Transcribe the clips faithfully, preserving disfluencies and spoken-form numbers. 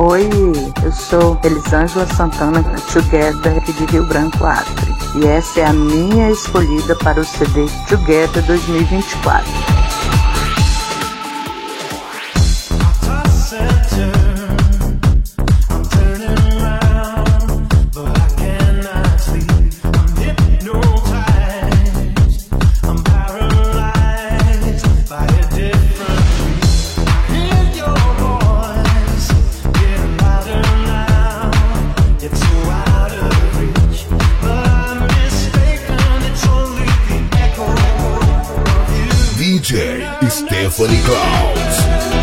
Oi, eu sou Elisângela Santana Together aqui de Rio Branco, Acre. E essa é a minha escolhida para o C D Together dois mil e vinte e quatro. D J Stephanie Klaus.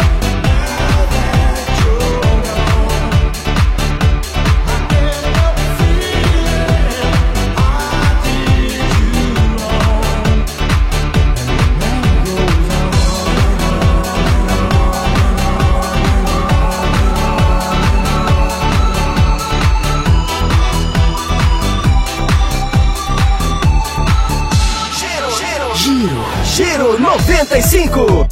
Giro noventa e cinco.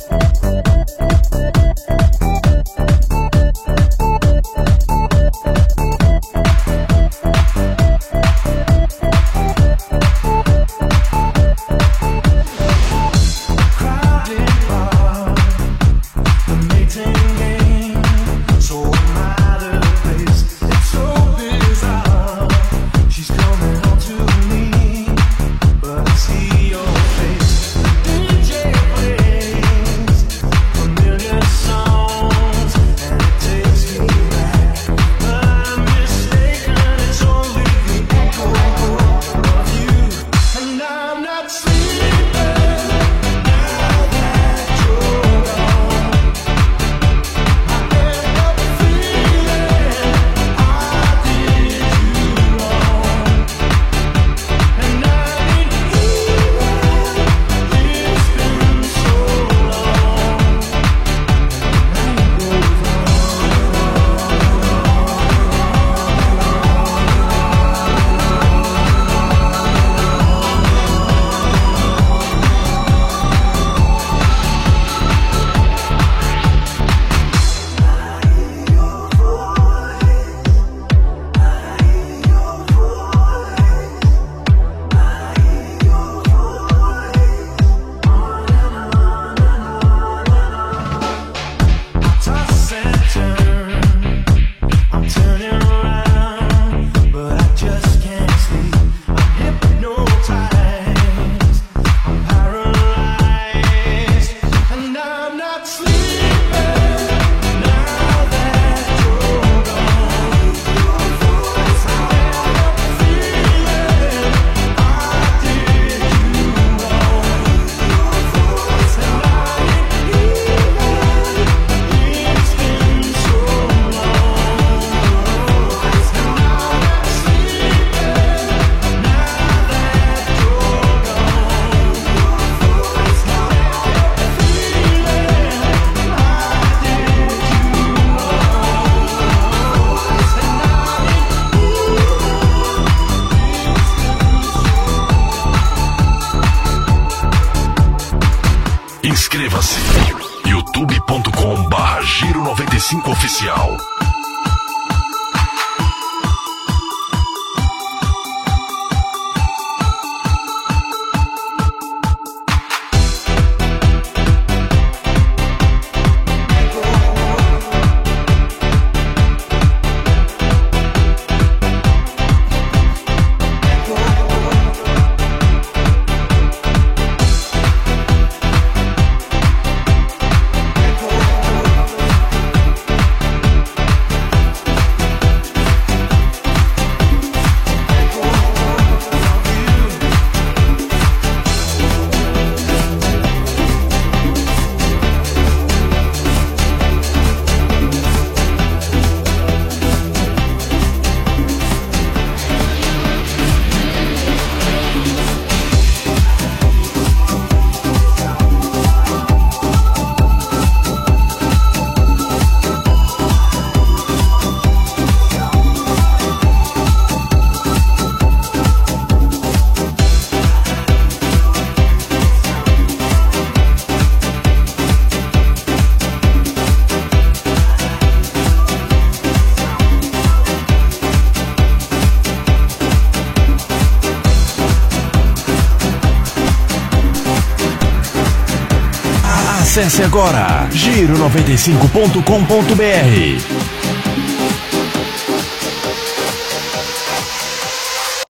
Inscreva-se youtube ponto com barra Giro noventa e cinco Oficial. Acesse agora giro noventa e cinco ponto com ponto br.